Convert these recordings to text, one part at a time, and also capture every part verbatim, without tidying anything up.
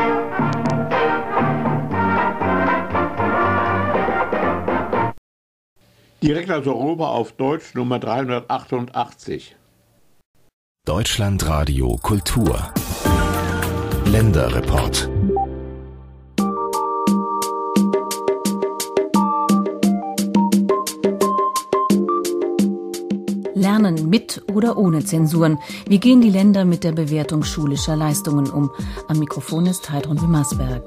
Direkt aus Europa auf Deutsch Nummer dreihundertachtundachtzig. Deutschlandradio Kultur. Länderreport. Lernen mit oder ohne Zensuren. Wie gehen die Länder mit der Bewertung schulischer Leistungen um? Am Mikrofon ist Heidrun Wimmersberg.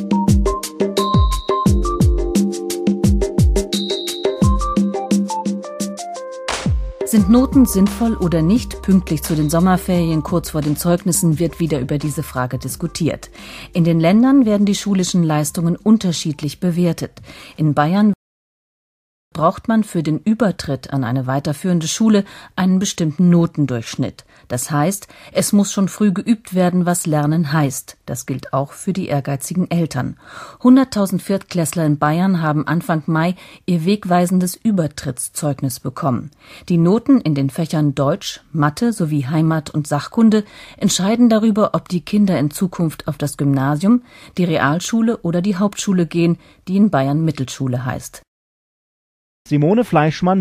Sind Noten sinnvoll oder nicht? Pünktlich zu den Sommerferien, kurz vor den Zeugnissen, wird wieder über diese Frage diskutiert. In den Ländern werden die schulischen Leistungen unterschiedlich bewertet. In Bayern braucht man für den Übertritt an eine weiterführende Schule einen bestimmten Notendurchschnitt. Das heißt, es muss schon früh geübt werden, was Lernen heißt. Das gilt auch für die ehrgeizigen Eltern. hunderttausend Viertklässler in Bayern haben Anfang Mai ihr wegweisendes Übertrittszeugnis bekommen. Die Noten in den Fächern Deutsch, Mathe sowie Heimat- und Sachkunde entscheiden darüber, ob die Kinder in Zukunft auf das Gymnasium, die Realschule oder die Hauptschule gehen, die in Bayern Mittelschule heißt. Simone Fleischmann,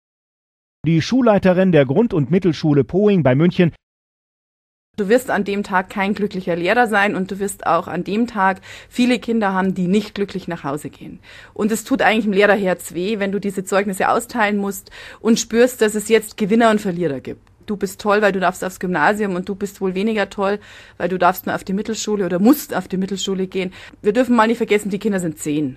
die Schulleiterin der Grund- und Mittelschule Poing bei München. Du wirst an dem Tag kein glücklicher Lehrer sein und du wirst auch an dem Tag viele Kinder haben, die nicht glücklich nach Hause gehen. Und es tut eigentlich dem Lehrerherz weh, wenn du diese Zeugnisse austeilen musst und spürst, dass es jetzt Gewinner und Verlierer gibt. Du bist toll, weil du darfst aufs Gymnasium und du bist wohl weniger toll, weil du darfst nur auf die Mittelschule oder musst auf die Mittelschule gehen. Wir dürfen mal nicht vergessen, die Kinder sind zehn.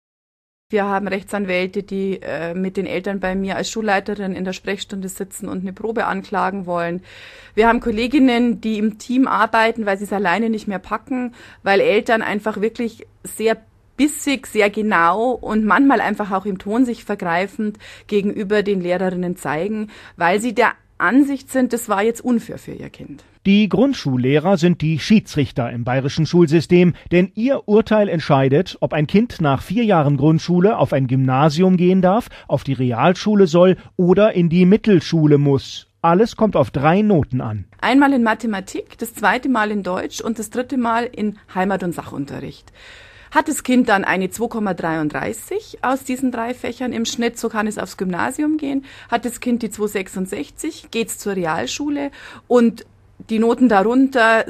Wir haben Rechtsanwälte, die äh, mit den Eltern bei mir als Schulleiterin in der Sprechstunde sitzen und eine Probe anklagen wollen. Wir haben Kolleginnen, die im Team arbeiten, weil sie es alleine nicht mehr packen, weil Eltern einfach wirklich sehr bissig, sehr genau und manchmal einfach auch im Ton sich vergreifend gegenüber den Lehrerinnen zeigen, weil sie der Ansicht sind, das war jetzt unfair für ihr Kind. Die Grundschullehrer sind die Schiedsrichter im bayerischen Schulsystem, denn ihr Urteil entscheidet, ob ein Kind nach vier Jahren Grundschule auf ein Gymnasium gehen darf, auf die Realschule soll oder in die Mittelschule muss. Alles kommt auf drei Noten an. Einmal in Mathematik, das zweite Mal in Deutsch und das dritte Mal in Heimat- und Sachunterricht. Hat das Kind dann eine zwei Komma dreiunddreißig aus diesen drei Fächern im Schnitt, so kann es aufs Gymnasium gehen. Hat das Kind die zwei Komma sechsundsechzig, geht's zur Realschule und die Noten darunter,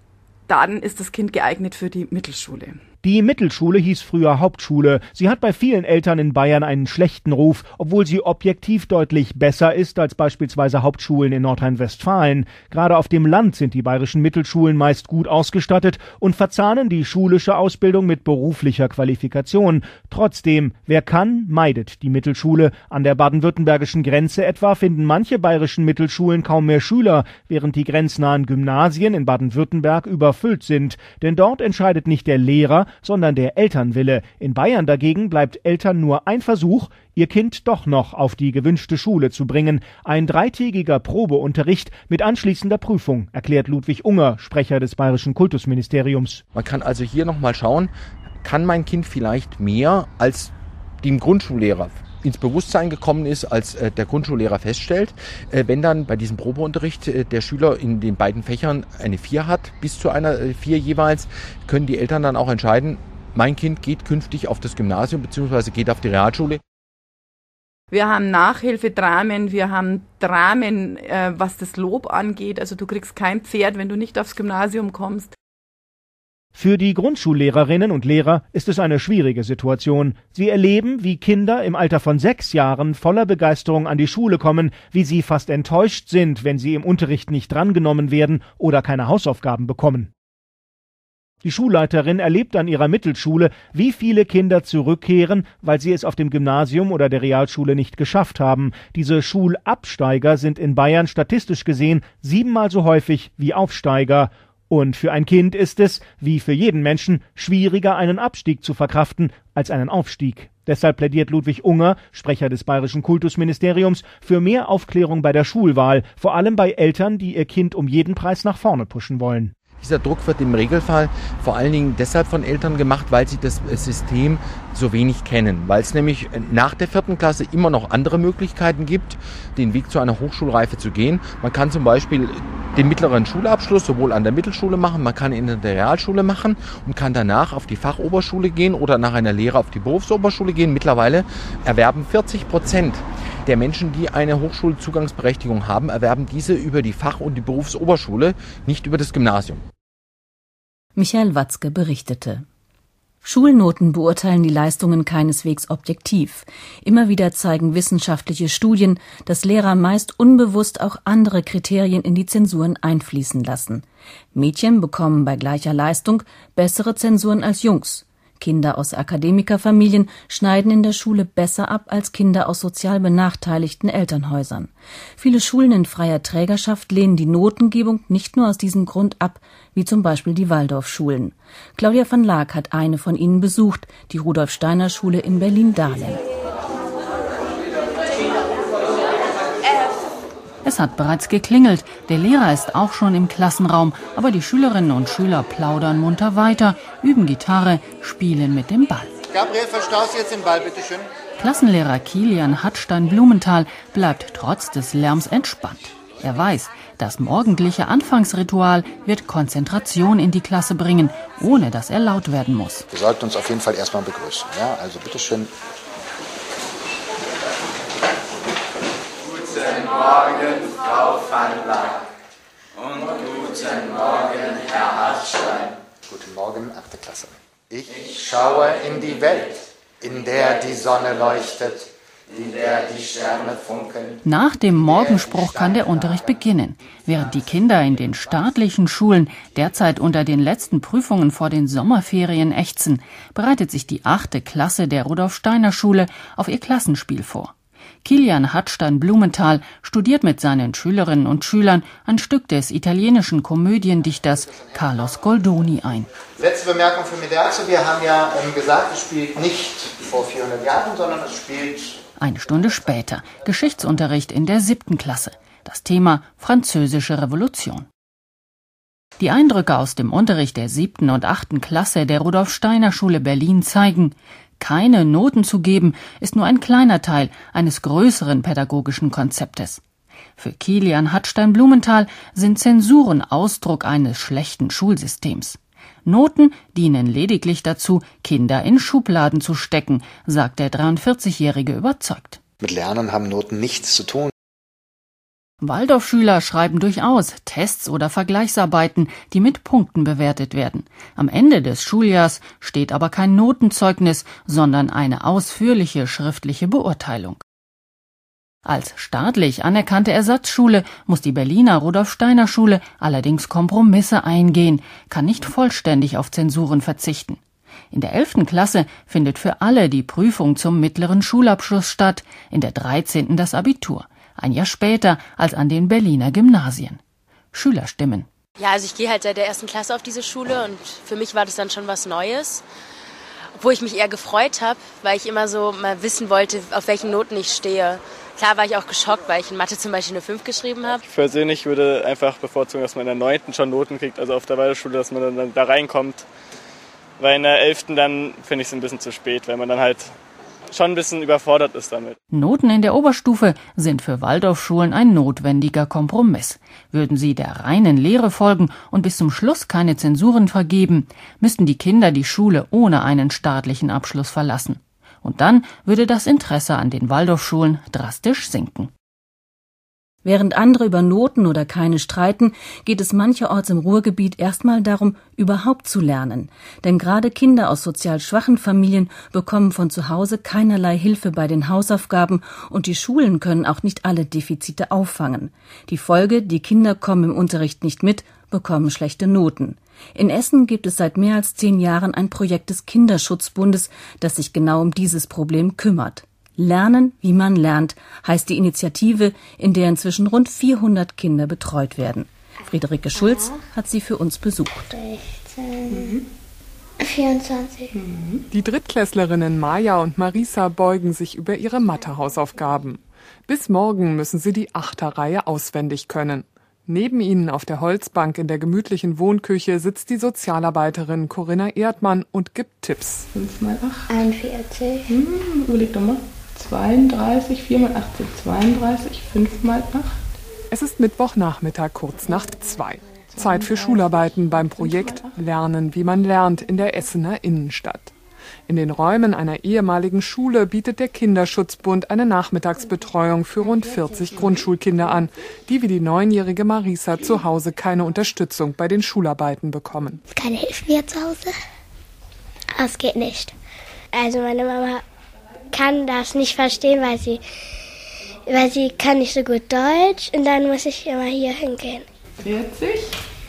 dann ist das Kind geeignet für die Mittelschule. Die Mittelschule hieß früher Hauptschule. Sie hat bei vielen Eltern in Bayern einen schlechten Ruf, obwohl sie objektiv deutlich besser ist als beispielsweise Hauptschulen in Nordrhein-Westfalen. Gerade auf dem Land sind die bayerischen Mittelschulen meist gut ausgestattet und verzahnen die schulische Ausbildung mit beruflicher Qualifikation. Trotzdem, wer kann, meidet die Mittelschule. An der baden-württembergischen Grenze etwa finden manche bayerischen Mittelschulen kaum mehr Schüler, während die grenznahen Gymnasien in Baden-Württemberg überfüllt sind. Denn dort entscheidet nicht der Lehrer, sondern der Elternwille. In Bayern dagegen bleibt Eltern nur ein Versuch, ihr Kind doch noch auf die gewünschte Schule zu bringen. Ein dreitägiger Probeunterricht mit anschließender Prüfung, erklärt Ludwig Unger, Sprecher des Bayerischen Kultusministeriums. Man kann also hier nochmal schauen, kann mein Kind vielleicht mehr als dem Grundschullehrer ins Bewusstsein gekommen ist, als äh, der Grundschullehrer feststellt. Äh, wenn dann bei diesem Probeunterricht äh, der Schüler in den beiden Fächern eine vier hat, bis zu einer äh, vier jeweils, können die Eltern dann auch entscheiden, mein Kind geht künftig auf das Gymnasium bzw. geht auf die Realschule. Wir haben Nachhilfedramen, wir haben Dramen, äh, was das Lob angeht. Also du kriegst kein Pferd, wenn du nicht aufs Gymnasium kommst. Für die Grundschullehrerinnen und Lehrer ist es eine schwierige Situation. Sie erleben, wie Kinder im Alter von sechs Jahren voller Begeisterung an die Schule kommen, wie sie fast enttäuscht sind, wenn sie im Unterricht nicht drangenommen werden oder keine Hausaufgaben bekommen. Die Schulleiterin erlebt an ihrer Mittelschule, wie viele Kinder zurückkehren, weil sie es auf dem Gymnasium oder der Realschule nicht geschafft haben. Diese Schulabsteiger sind in Bayern statistisch gesehen siebenmal so häufig wie Aufsteiger. Und für ein Kind ist es, wie für jeden Menschen, schwieriger, einen Abstieg zu verkraften, als einen Aufstieg. Deshalb plädiert Ludwig Unger, Sprecher des Bayerischen Kultusministeriums, für mehr Aufklärung bei der Schulwahl, vor allem bei Eltern, die ihr Kind um jeden Preis nach vorne pushen wollen. Dieser Druck wird im Regelfall vor allen Dingen deshalb von Eltern gemacht, weil sie das System so wenig kennen. Weil es nämlich nach der vierten Klasse immer noch andere Möglichkeiten gibt, den Weg zu einer Hochschulreife zu gehen. Man kann zum Beispiel den mittleren Schulabschluss sowohl an der Mittelschule machen, man kann ihn in der Realschule machen und kann danach auf die Fachoberschule gehen oder nach einer Lehre auf die Berufsoberschule gehen. Mittlerweile erwerben vierzig Prozent der Menschen, die eine Hochschulzugangsberechtigung haben, erwerben diese über die Fach- und die Berufsoberschule, nicht über das Gymnasium. Michael Watzke berichtete. Schulnoten beurteilen die Leistungen keineswegs objektiv. Immer wieder zeigen wissenschaftliche Studien, dass Lehrer meist unbewusst auch andere Kriterien in die Zensuren einfließen lassen. Mädchen bekommen bei gleicher Leistung bessere Zensuren als Jungs. Kinder aus Akademikerfamilien schneiden in der Schule besser ab als Kinder aus sozial benachteiligten Elternhäusern. Viele Schulen in freier Trägerschaft lehnen die Notengebung nicht nur aus diesem Grund ab, wie zum Beispiel die Waldorfschulen. Claudia van Laak hat eine von ihnen besucht, die Rudolf-Steiner-Schule in Berlin-Dahlem. Es hat bereits geklingelt. Der Lehrer ist auch schon im Klassenraum. Aber die Schülerinnen und Schüler plaudern munter weiter, üben Gitarre, spielen mit dem Ball. Gabriel, verstaust du jetzt den Ball, bitteschön? Klassenlehrer Kilian Hattstein-Blumenthal bleibt trotz des Lärms entspannt. Er weiß, das morgendliche Anfangsritual wird Konzentration in die Klasse bringen, ohne dass er laut werden muss. Wir sollten uns auf jeden Fall erstmal begrüßen. Ja, also bitteschön. Guten Morgen, Frau van Laak. Und guten Morgen, Herr Hattstein. Guten Morgen, achte Klasse. Ich schaue in die Welt, in der die Sonne leuchtet, in der die Sterne funkeln. Nach dem Morgenspruch kann der Unterricht beginnen. Während die Kinder in den staatlichen Schulen derzeit unter den letzten Prüfungen vor den Sommerferien ächzen, bereitet sich die achte Klasse der Rudolf-Steiner-Schule auf ihr Klassenspiel vor. Kilian Hattstein-Blumenthal studiert mit seinen Schülerinnen und Schülern ein Stück des italienischen Komödiendichters Carlos Goldoni ein. Letzte Bemerkung für Mediazzo. Wir haben ja ähm, gesagt, es spielt nicht vor vierhundert Jahren, sondern es spielt... Eine Stunde später, Geschichtsunterricht in der siebten Klasse. Das Thema Französische Revolution. Die Eindrücke aus dem Unterricht der siebten und achten Klasse der Rudolf-Steiner-Schule Berlin zeigen, keine Noten zu geben, ist nur ein kleiner Teil eines größeren pädagogischen Konzeptes. Für Kilian Hattstein-Blumenthal sind Zensuren Ausdruck eines schlechten Schulsystems. Noten dienen lediglich dazu, Kinder in Schubladen zu stecken, sagt der dreiundvierzigjährige überzeugt. Mit Lernen haben Noten nichts zu tun. Waldorfschüler schreiben durchaus Tests oder Vergleichsarbeiten, die mit Punkten bewertet werden. Am Ende des Schuljahrs steht aber kein Notenzeugnis, sondern eine ausführliche schriftliche Beurteilung. Als staatlich anerkannte Ersatzschule muss die Berliner Rudolf-Steiner-Schule allerdings Kompromisse eingehen, kann nicht vollständig auf Zensuren verzichten. In der elften Klasse findet für alle die Prüfung zum mittleren Schulabschluss statt, in der dreizehnten das Abitur. Ein Jahr später als an den Berliner Gymnasien. Schülerstimmen. Ja, also ich gehe halt seit der ersten Klasse auf diese Schule und für mich war das dann schon was Neues. Obwohl ich mich eher gefreut habe, weil ich immer so mal wissen wollte, auf welchen Noten ich stehe. Klar war ich auch geschockt, weil ich in Mathe zum Beispiel eine fünf geschrieben habe. Ich persönlich würde einfach bevorzugen, dass man in der neunten schon Noten kriegt, also auf der Waldorfschule, dass man dann da reinkommt. Weil in der elften dann finde ich es ein bisschen zu spät, weil man dann halt schon ein bisschen überfordert ist damit. Noten in der Oberstufe sind für Waldorfschulen ein notwendiger Kompromiss. Würden sie der reinen Lehre folgen und bis zum Schluss keine Zensuren vergeben, müssten die Kinder die Schule ohne einen staatlichen Abschluss verlassen. Und dann würde das Interesse an den Waldorfschulen drastisch sinken. Während andere über Noten oder keine streiten, geht es mancherorts im Ruhrgebiet erstmal darum, überhaupt zu lernen. Denn gerade Kinder aus sozial schwachen Familien bekommen von zu Hause keinerlei Hilfe bei den Hausaufgaben und die Schulen können auch nicht alle Defizite auffangen. Die Folge, die Kinder kommen im Unterricht nicht mit, bekommen schlechte Noten. In Essen gibt es seit mehr als zehn Jahren ein Projekt des Kinderschutzbundes, das sich genau um dieses Problem kümmert. Lernen, wie man lernt, heißt die Initiative, in der inzwischen rund vierhundert Kinder betreut werden. Friederike Schulz hat sie für uns besucht. sechzehn, vierundzwanzig. Die Drittklässlerinnen Maja und Marisa beugen sich über ihre Mathe-Hausaufgaben. Bis morgen müssen sie die Achterreihe auswendig können. Neben ihnen auf der Holzbank in der gemütlichen Wohnküche sitzt die Sozialarbeiterin Corinna Erdmann und gibt Tipps. fünf mal acht. einundvierzig. Hm, überleg doch mal. zweiunddreißig, vier mal acht sind zweiunddreißig, fünf mal acht. Es ist Mittwochnachmittag kurz nach zwei. Zeit für Schularbeiten beim Projekt Lernen, wie man lernt in der Essener Innenstadt. In den Räumen einer ehemaligen Schule bietet der Kinderschutzbund eine Nachmittagsbetreuung für rund vierzig Grundschulkinder an, die wie die neunjährige Marisa zu Hause keine Unterstützung bei den Schularbeiten bekommen. Keine Hilfe mehr zu Hause. Das geht nicht. Also meine Mama kann das nicht verstehen, weil sie, weil sie kann nicht so gut Deutsch und dann muss ich immer hier hingehen. vierzig.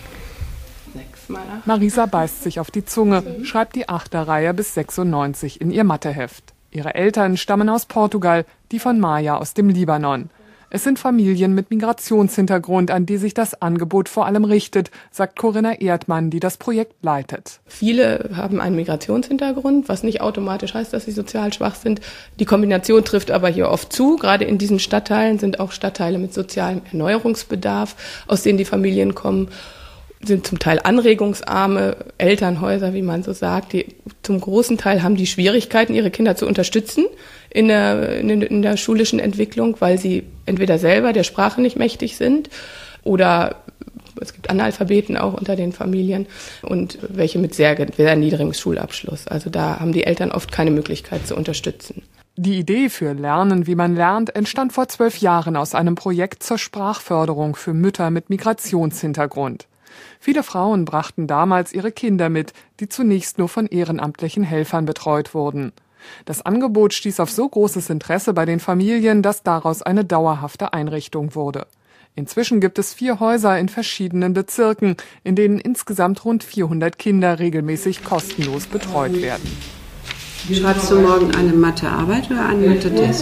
Sechsmal acht. Marisa beißt sich auf die Zunge, schreibt die Achterreihe bis sechsundneunzig in ihr Matheheft. Ihre Eltern stammen aus Portugal, die von Maya aus dem Libanon. Es sind Familien mit Migrationshintergrund, an die sich das Angebot vor allem richtet, sagt Corinna Erdmann, die das Projekt leitet. Viele haben einen Migrationshintergrund, was nicht automatisch heißt, dass sie sozial schwach sind. Die Kombination trifft aber hier oft zu. Gerade in diesen Stadtteilen sind auch Stadtteile mit sozialem Erneuerungsbedarf, aus denen die Familien kommen, sind zum Teil anregungsarme Elternhäuser, wie man so sagt. Die zum großen Teil haben die Schwierigkeiten, ihre Kinder zu unterstützen in der, in, in der schulischen Entwicklung, weil sie entweder selber der Sprache nicht mächtig sind oder es gibt Analphabeten auch unter den Familien und welche mit sehr, sehr niedrigem Schulabschluss. Also da haben die Eltern oft keine Möglichkeit zu unterstützen. Die Idee für Lernen, wie man lernt, entstand vor zwölf Jahren aus einem Projekt zur Sprachförderung für Mütter mit Migrationshintergrund. Viele Frauen brachten damals ihre Kinder mit, die zunächst nur von ehrenamtlichen Helfern betreut wurden. Das Angebot stieß auf so großes Interesse bei den Familien, dass daraus eine dauerhafte Einrichtung wurde. Inzwischen gibt es vier Häuser in verschiedenen Bezirken, in denen insgesamt rund vierhundert Kinder regelmäßig kostenlos betreut werden. Schreibst du morgen eine Mathearbeit oder einen Mathe-Test?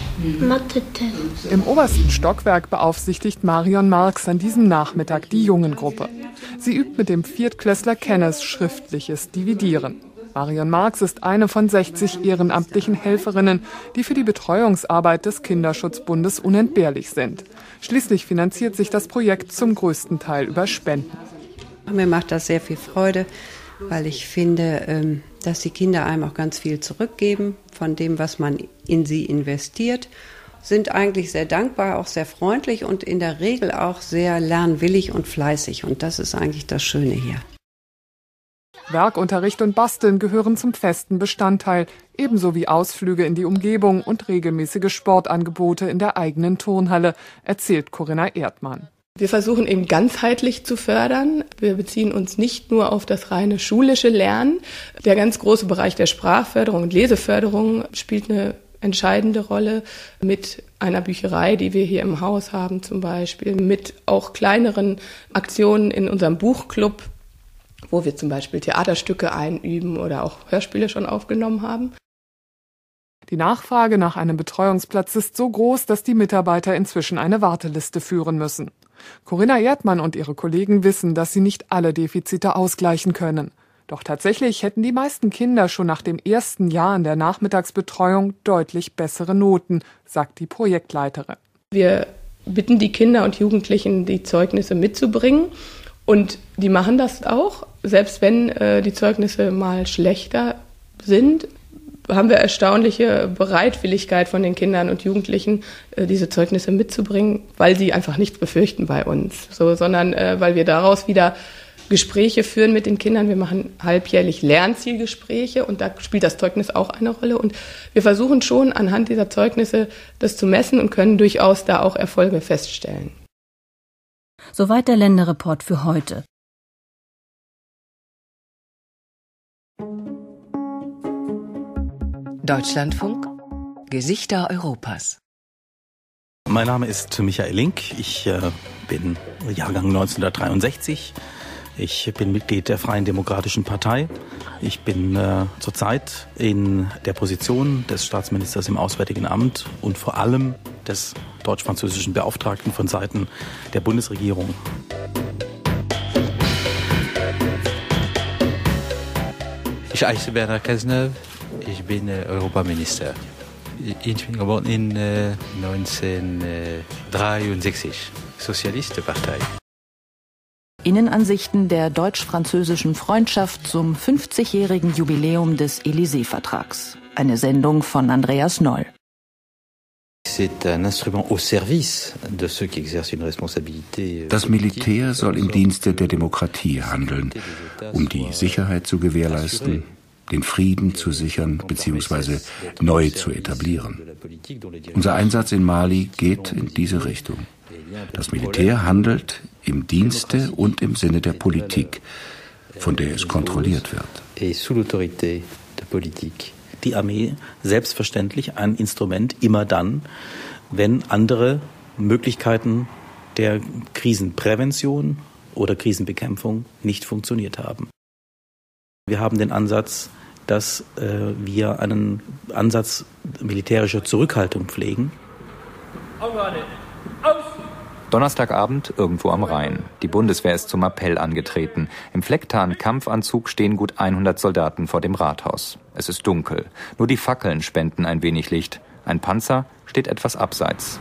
Mathe-Test. Im obersten Stockwerk beaufsichtigt Marion Marx an diesem Nachmittag die Jungengruppe. Sie übt mit dem Viertklässler Kenneth schriftliches Dividieren. Marion Marx ist eine von sechzig ehrenamtlichen Helferinnen, die für die Betreuungsarbeit des Kinderschutzbundes unentbehrlich sind. Schließlich finanziert sich das Projekt zum größten Teil über Spenden. Mir macht das sehr viel Freude, weil ich finde, dass die Kinder einem auch ganz viel zurückgeben von dem, was man in sie investiert, sind eigentlich sehr dankbar, auch sehr freundlich und in der Regel auch sehr lernwillig und fleißig. Und das ist eigentlich das Schöne hier. Werkunterricht und Basteln gehören zum festen Bestandteil, ebenso wie Ausflüge in die Umgebung und regelmäßige Sportangebote in der eigenen Turnhalle, erzählt Corinna Erdmann. Wir versuchen eben ganzheitlich zu fördern. Wir beziehen uns nicht nur auf das reine schulische Lernen. Der ganz große Bereich der Sprachförderung und Leseförderung spielt eine entscheidende Rolle mit einer Bücherei, die wir hier im Haus haben zum Beispiel, mit auch kleineren Aktionen in unserem Buchclub, wo wir zum Beispiel Theaterstücke einüben oder auch Hörspiele schon aufgenommen haben. Die Nachfrage nach einem Betreuungsplatz ist so groß, dass die Mitarbeiter inzwischen eine Warteliste führen müssen. Corinna Erdmann und ihre Kollegen wissen, dass sie nicht alle Defizite ausgleichen können. Doch tatsächlich hätten die meisten Kinder schon nach dem ersten Jahr in der Nachmittagsbetreuung deutlich bessere Noten, sagt die Projektleiterin. Wir bitten die Kinder und Jugendlichen, die Zeugnisse mitzubringen. Und die machen das auch, selbst wenn äh, die Zeugnisse mal schlechter sind, haben wir erstaunliche Bereitwilligkeit von den Kindern und Jugendlichen, äh, diese Zeugnisse mitzubringen, weil sie einfach nichts befürchten bei uns, so, sondern äh, weil wir daraus wieder Gespräche führen mit den Kindern. Wir machen halbjährlich Lernzielgespräche und da spielt das Zeugnis auch eine Rolle. Und wir versuchen schon anhand dieser Zeugnisse das zu messen und können durchaus da auch Erfolge feststellen. Soweit der Länderreport für heute. Deutschlandfunk Gesichter Europas. Mein Name ist Michael Link. Ich äh, bin Jahrgang neunzehnhundertdreiundsechzig. Ich bin Mitglied der Freien Demokratischen Partei. Ich bin äh, zurzeit in der Position des Staatsministers im Auswärtigen Amt und vor allem des deutsch-französischen Beauftragten von Seiten der Bundesregierung. Ich heiße Bernhard Kästner. Ich bin äh, Europaminister. Ich bin geboren in äh, neunzehnhundertdreiundsechzig. Sozialistenpartei. Innenansichten der deutsch-französischen Freundschaft zum fünfzigjährigen Jubiläum des Élysée-Vertrags. Eine Sendung von Andreas Noll. Das Militär soll im Dienste der Demokratie handeln, um die Sicherheit zu gewährleisten, den Frieden zu sichern bzw. neu zu etablieren. Unser Einsatz in Mali geht in diese Richtung. Das Militär handelt im Dienste und im Sinne der Politik, von der es kontrolliert wird. Die Armee selbstverständlich ein Instrument immer dann, wenn andere Möglichkeiten der Krisenprävention oder Krisenbekämpfung nicht funktioniert haben. Wir haben den Ansatz, dass äh, wir einen Ansatz militärischer Zurückhaltung pflegen. Donnerstagabend irgendwo am Rhein. Die Bundeswehr ist zum Appell angetreten. Im Flecktarn-Kampfanzug stehen gut hundert Soldaten vor dem Rathaus. Es ist dunkel. Nur die Fackeln spenden ein wenig Licht. Ein Panzer steht etwas abseits.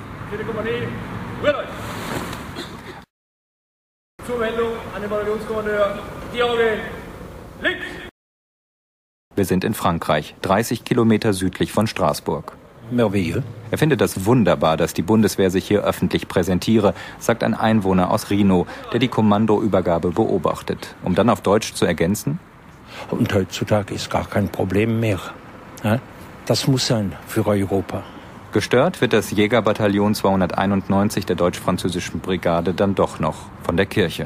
Zuwendung an den Bataillonskommandeur. Die Augen links! Wir sind in Frankreich, dreißig Kilometer südlich von Straßburg. Er findet das wunderbar, dass die Bundeswehr sich hier öffentlich präsentiere, sagt ein Einwohner aus Rhino, der die Kommandoübergabe beobachtet. Um dann auf Deutsch zu ergänzen: Und heutzutage ist gar kein Problem mehr. Das muss sein für Europa. Gestört wird das Jägerbataillon zweihunderteinundneunzig der deutsch-französischen Brigade dann doch noch von der Kirche.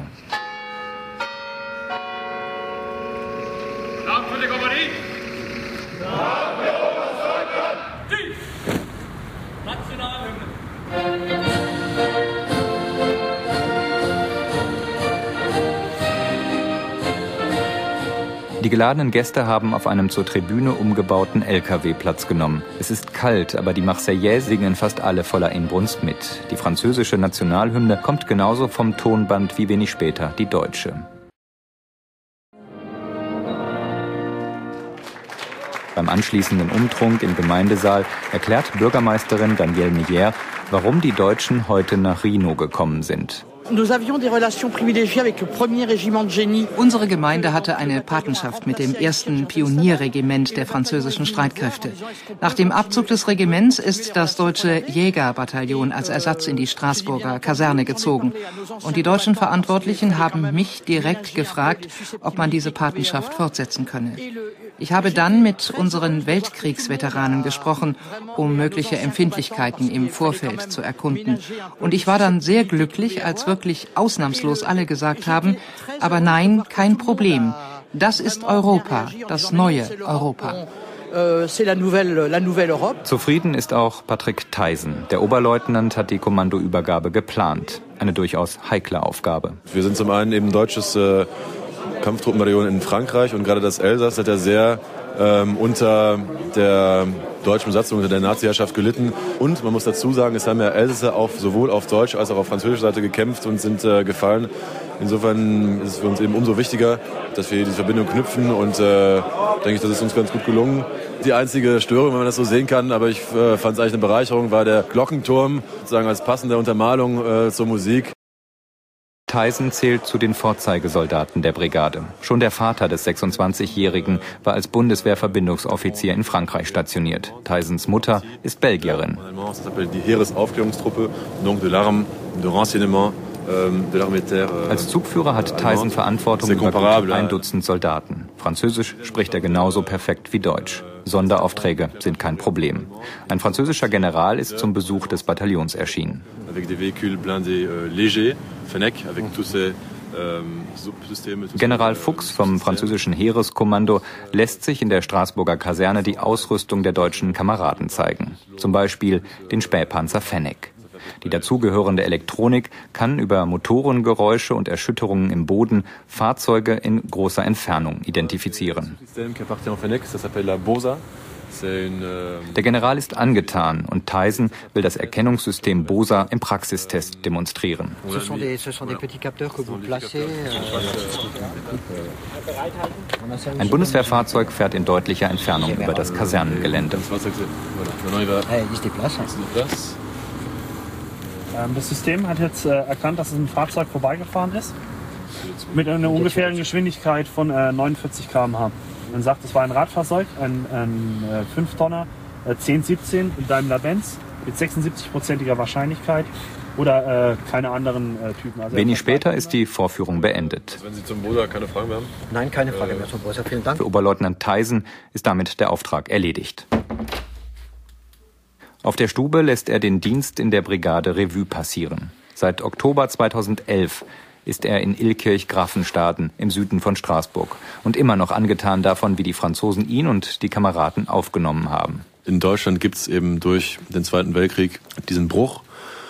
Die geladenen Gäste haben auf einem zur Tribüne umgebauten L K W Platz genommen. Es ist kalt, aber die Marseillaise singen fast alle voller Inbrunst mit. Die französische Nationalhymne kommt genauso vom Tonband wie wenig später die deutsche. Beim anschließenden Umtrunk im Gemeindesaal erklärt Bürgermeisterin Danielle Millière, warum die Deutschen heute nach Rhino gekommen sind. Unsere Gemeinde hatte eine Patenschaft mit dem ersten Pionierregiment der französischen Streitkräfte. Nach dem Abzug des Regiments ist das deutsche Jägerbataillon als Ersatz in die Straßburger Kaserne gezogen. Und die deutschen Verantwortlichen haben mich direkt gefragt, ob man diese Patenschaft fortsetzen könne. Ich habe dann mit unseren Weltkriegsveteranen gesprochen, um mögliche Empfindlichkeiten im Vorfeld zu erkunden. Und ich war dann sehr glücklich, als wirklich ausnahmslos alle gesagt haben, aber nein, kein Problem. Das ist Europa, das neue Europa. Zufrieden ist auch Patrick Theissen. Der Oberleutnant hat die Kommandoübergabe geplant. Eine durchaus heikle Aufgabe. Wir sind zum einen eben deutsches äh, Kampftruppenbataillon in Frankreich und gerade das Elsass hat ja sehr ähm, unter der deutschen Besatzung, unter der Nazi-Herrschaft gelitten. Und man muss dazu sagen, es haben ja Elsässer auf, sowohl auf deutscher als auch auf französischer Seite gekämpft und sind äh, gefallen. Insofern ist es für uns eben umso wichtiger, dass wir diese Verbindung knüpfen und äh, denke ich, das ist uns ganz gut gelungen. Die einzige Störung, wenn man das so sehen kann, aber ich äh, fand es eigentlich eine Bereicherung, war der Glockenturm, sozusagen als passende Untermalung äh, zur Musik. Theissen zählt zu den Vorzeigesoldaten der Brigade. Schon der Vater des sechsundzwanzigjährigen war als Bundeswehrverbindungsoffizier in Frankreich stationiert. Theissens Mutter ist Belgierin. Die Heeresaufklärungstruppe, donc de l'arme, de renseignement. Als Zugführer hat Theissen Verantwortung über gut ein Dutzend Soldaten. Französisch spricht er genauso perfekt wie Deutsch. Sonderaufträge sind kein Problem. Ein französischer General ist zum Besuch des Bataillons erschienen. General Fuchs vom französischen Heereskommando lässt sich in der Straßburger Kaserne die Ausrüstung der deutschen Kameraden zeigen. Zum Beispiel den Spähpanzer Fennec. Die dazugehörende Elektronik kann über Motorengeräusche und Erschütterungen im Boden Fahrzeuge in großer Entfernung identifizieren. Der General ist angetan und Theissen will das Erkennungssystem BOSA im Praxistest demonstrieren. Ein Bundeswehrfahrzeug fährt in deutlicher Entfernung über das Kasernengelände. Das System hat jetzt äh, erkannt, dass es ein Fahrzeug vorbeigefahren ist mit einer ungefähren Geschwindigkeit von äh, neunundvierzig Kilometer pro Stunde. Man sagt, es war ein Radfahrzeug, ein, ein äh, fünf Tonner, äh, zehn siebzehn Daimler Benz mit sechsundsiebzig-prozentiger Wahrscheinlichkeit oder äh, keine anderen äh, Typen. Also Wenig später ist die Vorführung beendet. Wenn Sie zum Bosa keine Fragen mehr haben? Nein, keine Frage mehr zum Bosa. Vielen Dank. Für Oberleutnant Theisen ist damit der Auftrag erledigt. Auf der Stube lässt er den Dienst in der Brigade Revue passieren. Seit Oktober zweitausendelf ist er in Illkirch-Grafenstaden im Süden von Straßburg und immer noch angetan davon, wie die Franzosen ihn und die Kameraden aufgenommen haben. In Deutschland gibt es eben durch den Zweiten Weltkrieg diesen Bruch.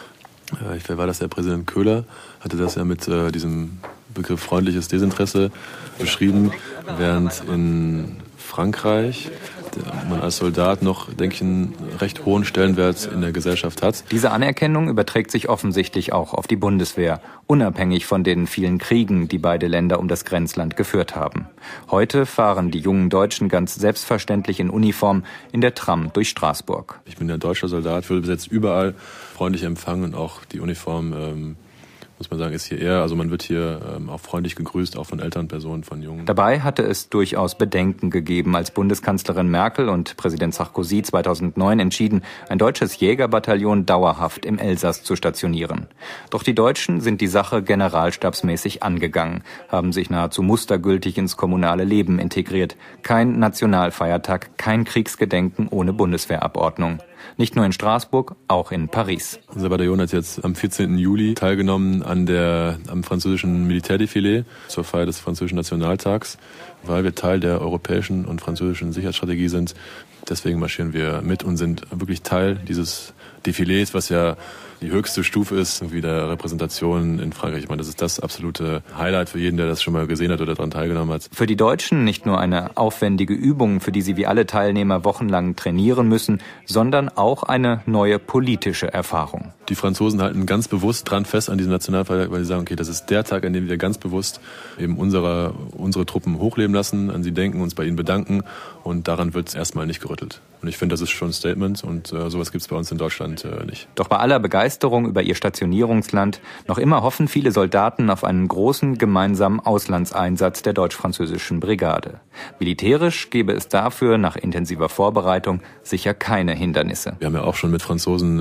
Äh, wer war das? Der Präsident Köhler hatte das ja mit äh, diesem Begriff freundliches Desinteresse beschrieben, während in Frankreich man als Soldat noch, denke ich, einen recht hohen Stellenwert in der Gesellschaft hat. Diese Anerkennung überträgt sich offensichtlich auch auf die Bundeswehr, unabhängig von den vielen Kriegen, die beide Länder um das Grenzland geführt haben. Heute fahren die jungen Deutschen ganz selbstverständlich in Uniform in der Tram durch Straßburg. Ich bin ja deutscher Soldat, wurde bis jetzt überall freundlich empfangen und auch die Uniform, ähm, muss man sagen, ist hier eher, also man wird hier ähm, auch freundlich gegrüßt, auch von Eltern, Personen, von Jungen. Dabei hatte es durchaus Bedenken gegeben, als Bundeskanzlerin Merkel und Präsident Sarkozy zweitausendneun entschieden, ein deutsches Jägerbataillon dauerhaft im Elsass zu stationieren. Doch die Deutschen sind die Sache generalstabsmäßig angegangen, haben sich nahezu mustergültig ins kommunale Leben integriert. Kein Nationalfeiertag, kein Kriegsgedenken ohne Bundeswehrabordnung. Nicht nur in Straßburg, auch in Paris. Unser Bataillon hat jetzt am vierzehnten Juli teilgenommen an der, am französischen Militärdefilé zur Feier des französischen Nationaltags, weil wir Teil der europäischen und französischen Sicherheitsstrategie sind. Deswegen marschieren wir mit und sind wirklich Teil dieses Defilés, was ja die höchste Stufe ist, wie der Repräsentation in Frankreich. Ich meine, das ist das absolute Highlight für jeden, der das schon mal gesehen hat oder daran teilgenommen hat. Für die Deutschen nicht nur eine aufwendige Übung, für die sie wie alle Teilnehmer wochenlang trainieren müssen, sondern auch eine neue politische Erfahrung. Die Franzosen halten ganz bewusst dran fest an diesem Nationalfeiertag, weil sie sagen, okay, das ist der Tag, an dem wir ganz bewusst eben unsere, unsere Truppen hochleben lassen, an sie denken, uns bei ihnen bedanken und daran wird es erstmal nicht gerüttelt. Und ich finde, das ist schon ein Statement und äh, sowas gibt es bei uns in Deutschland äh, nicht. Doch bei aller Begeisterung über ihr Stationierungsland, noch immer hoffen viele Soldaten auf einen großen gemeinsamen Auslandseinsatz der deutsch-französischen Brigade. Militärisch gäbe es dafür nach intensiver Vorbereitung sicher keine Hindernisse. Wir haben ja auch schon mit Franzosen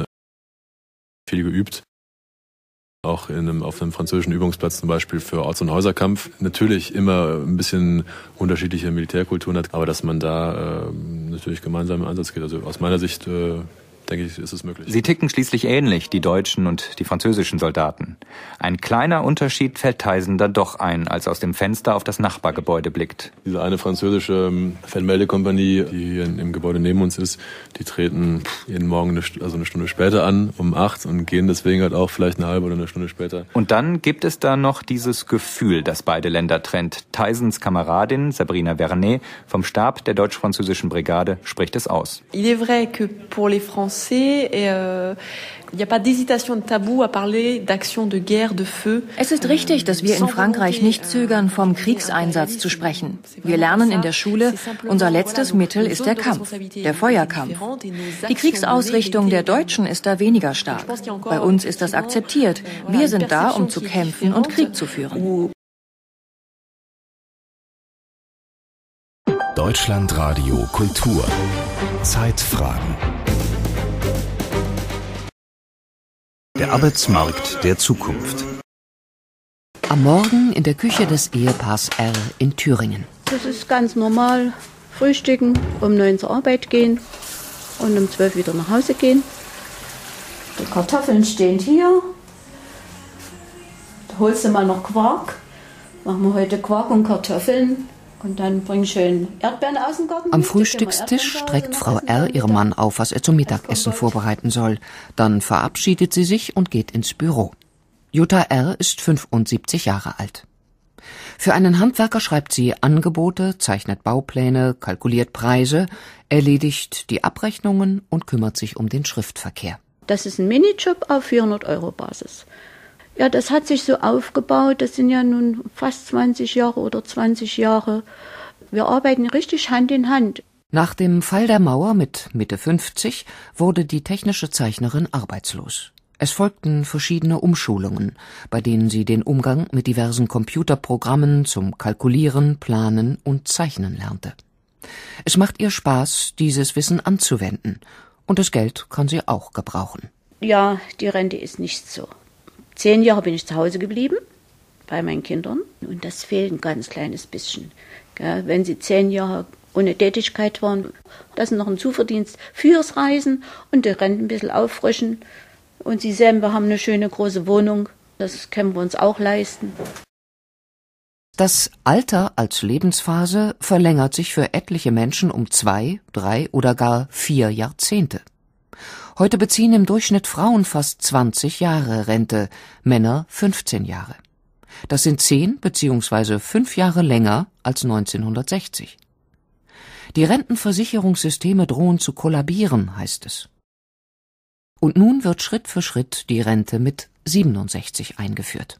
viel geübt. Auch in einem, auf einem französischen Übungsplatz zum Beispiel für Orts- und Häuserkampf. Natürlich immer ein bisschen unterschiedliche Militärkulturen hat, aber dass man da äh, natürlich gemeinsam im Einsatz geht. Also aus meiner Sicht äh, denke ich, ist es möglich. Sie ticken schließlich ähnlich, die deutschen und die französischen Soldaten. Ein kleiner Unterschied fällt Theisen dann doch ein, als er aus dem Fenster auf das Nachbargebäude blickt. Diese eine französische Fernmeldekompanie, die hier im Gebäude neben uns ist, die treten jeden Morgen eine, also eine Stunde später an, um acht, und gehen deswegen halt auch vielleicht eine halbe oder eine Stunde später. Und dann gibt es da noch dieses Gefühl, das beide Länder trennt. Theisens Kameradin Sabrina Vernet vom Stab der deutsch-französischen Brigade spricht es aus. Il est vrai que pour les Français, Et, euh, il n'y a pas d'hésitation, de tabou à parler d'action de guerre, de feu. Es ist richtig, dass wir in Frankreich nicht zögern, vom Kriegseinsatz zu sprechen. Wir lernen in der Schule, unser letztes Mittel ist der Kampf, der Feuerkampf. Die Kriegsausrichtung der Deutschen ist da weniger stark. Bei uns ist das akzeptiert. Wir sind da, um zu kämpfen und Krieg zu führen. Deutschlandradio Kultur. Zeitfragen. Der Arbeitsmarkt der Zukunft. Am Morgen in der Küche des Ehepaars R. in Thüringen. Das ist ganz normal. Frühstücken, um neun zur Arbeit gehen und um zwölf wieder nach Hause gehen. Die Kartoffeln stehen hier. Da holst du mal noch Quark. Machen wir heute Quark und Kartoffeln. Und dann bring schön Erdbeeren aus dem Garten. Am Frühstückstisch streckt Frau R. ihrem Mann auf, was er zum Mittagessen vorbereiten soll. Dann verabschiedet sie sich und geht ins Büro. Jutta R. ist fünfundsiebzig Jahre alt. Für einen Handwerker schreibt sie Angebote, zeichnet Baupläne, kalkuliert Preise, erledigt die Abrechnungen und kümmert sich um den Schriftverkehr. Das ist ein Minijob auf vierhundert Euro Basis. Ja, das hat sich so aufgebaut, das sind ja nun fast zwanzig Jahre oder zwanzig Jahre. Wir arbeiten richtig Hand in Hand. Nach dem Fall der Mauer mit Mitte fünfzig wurde die technische Zeichnerin arbeitslos. Es folgten verschiedene Umschulungen, bei denen sie den Umgang mit diversen Computerprogrammen zum Kalkulieren, Planen und Zeichnen lernte. Es macht ihr Spaß, dieses Wissen anzuwenden. Und das Geld kann sie auch gebrauchen. Ja, die Rente ist nicht so. Zehn Jahre bin ich zu Hause geblieben, bei meinen Kindern. Und das fehlt ein ganz kleines bisschen. Wenn sie zehn Jahre ohne Tätigkeit waren, das ist noch ein Zuverdienst fürs Reisen und die Rente ein bisschen auffrischen. Und sie sehen, wir haben eine schöne große Wohnung. Das können wir uns auch leisten. Das Alter als Lebensphase verlängert sich für etliche Menschen um zwei, drei oder gar vier Jahrzehnte. Heute beziehen im Durchschnitt Frauen fast zwanzig Jahre Rente, Männer fünfzehn Jahre. Das sind zehn beziehungsweise fünf Jahre länger als neunzehnhundertsechzig. Die Rentenversicherungssysteme drohen zu kollabieren, heißt es. Und nun wird Schritt für Schritt die Rente mit siebenundsechzig eingeführt.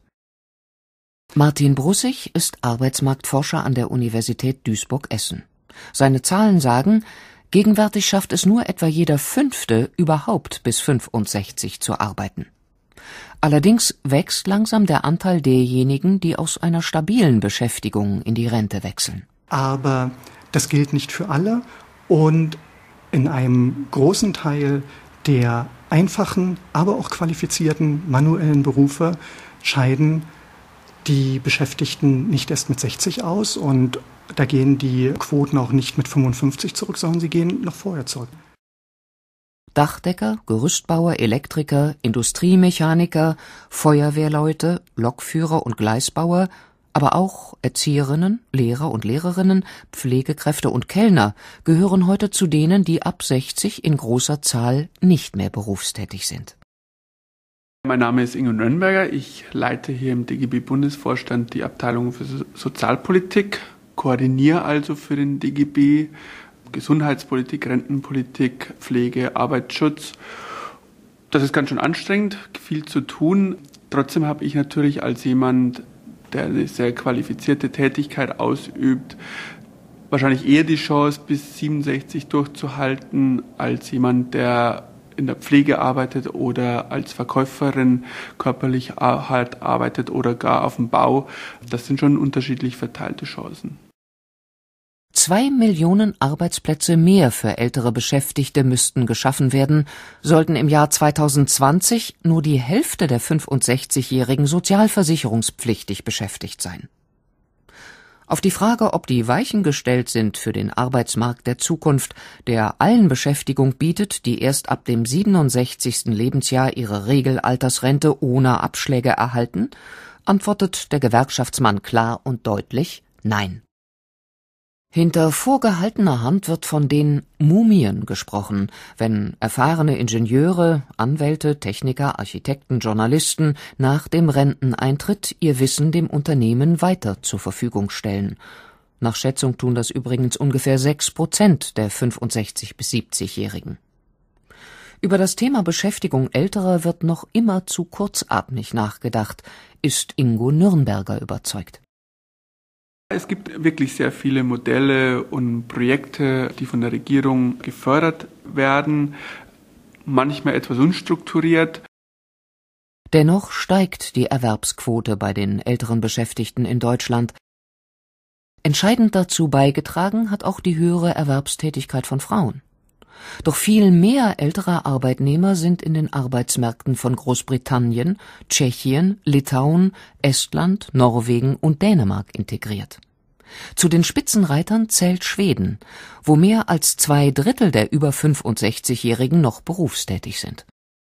Martin Brussig ist Arbeitsmarktforscher an der Universität Duisburg-Essen. Seine Zahlen sagen, gegenwärtig schafft es nur etwa jeder Fünfte überhaupt bis fünfundsechzig zu arbeiten. Allerdings wächst langsam der Anteil derjenigen, die aus einer stabilen Beschäftigung in die Rente wechseln. Aber das gilt nicht für alle und in einem großen Teil der einfachen, aber auch qualifizierten manuellen Berufe scheiden die Beschäftigten nicht erst mit sechzig aus und da gehen die Quoten auch nicht mit fünfundfünfzig zurück, sondern sie gehen noch vorher zurück. Dachdecker, Gerüstbauer, Elektriker, Industriemechaniker, Feuerwehrleute, Lokführer und Gleisbauer, aber auch Erzieherinnen, Lehrer und Lehrerinnen, Pflegekräfte und Kellner gehören heute zu denen, die ab sechzig in großer Zahl nicht mehr berufstätig sind. Mein Name ist Ingo Nürnberger. Ich leite hier im D G B-Bundesvorstand die Abteilung für Sozialpolitik, koordiniere also für den D G B Gesundheitspolitik, Rentenpolitik, Pflege, Arbeitsschutz. Das ist ganz schön anstrengend, viel zu tun. Trotzdem habe ich natürlich als jemand, der eine sehr qualifizierte Tätigkeit ausübt, wahrscheinlich eher die Chance, bis siebenundsechzig durchzuhalten, als jemand, der in der Pflege arbeitet oder als Verkäuferin körperlich halt arbeitet oder gar auf dem Bau. Das sind schon unterschiedlich verteilte Chancen. Zwei Millionen Arbeitsplätze mehr für ältere Beschäftigte müssten geschaffen werden, sollten im Jahr zweitausendzwanzig nur die Hälfte der fünfundsechzigjährigen sozialversicherungspflichtig beschäftigt sein. Auf die Frage, ob die Weichen gestellt sind für den Arbeitsmarkt der Zukunft, der allen Beschäftigung bietet, die erst ab dem siebenundsechzigsten Lebensjahr ihre Regelaltersrente ohne Abschläge erhalten, antwortet der Gewerkschaftsmann klar und deutlich Nein. Hinter vorgehaltener Hand wird von den Mumien gesprochen, wenn erfahrene Ingenieure, Anwälte, Techniker, Architekten, Journalisten nach dem Renteneintritt ihr Wissen dem Unternehmen weiter zur Verfügung stellen. Nach Schätzung tun das übrigens ungefähr sechs Prozent der fünfundsechzig- bis siebzigjährigen. Über das Thema Beschäftigung Älterer wird noch immer zu kurzatmig nachgedacht, ist Ingo Nürnberger überzeugt. Es gibt wirklich sehr viele Modelle und Projekte, die von der Regierung gefördert werden, manchmal etwas unstrukturiert. Dennoch steigt die Erwerbsquote bei den älteren Beschäftigten in Deutschland. Entscheidend dazu beigetragen hat auch die höhere Erwerbstätigkeit von Frauen. Doch viel mehr ältere Arbeitnehmer sind in den Arbeitsmärkten von Großbritannien, Tschechien, Litauen, Estland, Norwegen und Dänemark integriert. Zu den Spitzenreitern zählt Schweden, wo mehr als zwei Drittel der über fünfundsechzigjährigen noch berufstätig sind.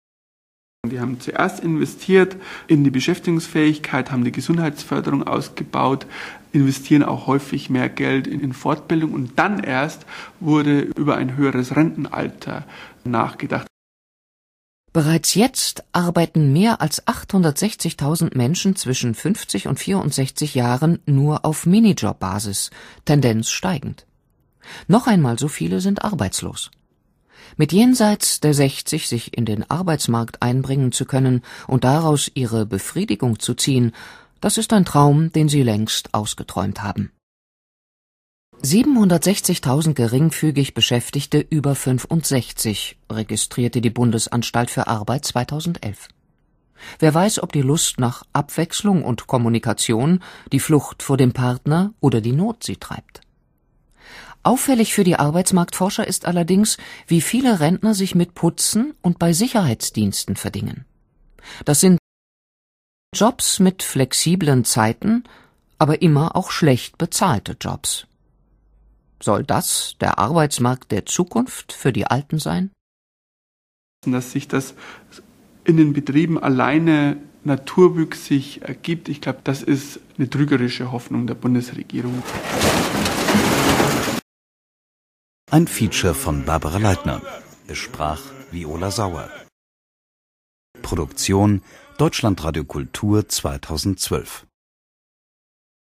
Die haben zuerst investiert in die Beschäftigungsfähigkeit, haben die Gesundheitsförderung ausgebaut, investieren auch häufig mehr Geld in Fortbildung und dann erst wurde über ein höheres Rentenalter nachgedacht. Bereits jetzt arbeiten mehr als achthundertsechzigtausend Menschen zwischen fünfzig und vierundsechzig Jahren nur auf Minijob-Basis, Tendenz steigend. Noch einmal so viele sind arbeitslos. Mit jenseits der sechzig sich in den Arbeitsmarkt einbringen zu können und daraus ihre Befriedigung zu ziehen, das ist ein Traum, den sie längst ausgeträumt haben. siebenhundertsechzigtausend geringfügig Beschäftigte über fünfundsechzig registrierte die Bundesanstalt für Arbeit zweitausendelf. Wer weiß, ob die Lust nach Abwechslung und Kommunikation, die Flucht vor dem Partner oder die Not sie treibt. Auffällig für die Arbeitsmarktforscher ist allerdings, wie viele Rentner sich mit Putzen und bei Sicherheitsdiensten verdingen. Das sind Jobs mit flexiblen Zeiten, aber immer auch schlecht bezahlte Jobs. Soll das der Arbeitsmarkt der Zukunft für die Alten sein? Dass sich das in den Betrieben alleine naturwüchsig ergibt, ich glaube, das ist eine trügerische Hoffnung der Bundesregierung. Ein Feature von Barbara Leitner. Es sprach Viola Sauer. Produktion Deutschlandradio Kultur zweitausendzwölf.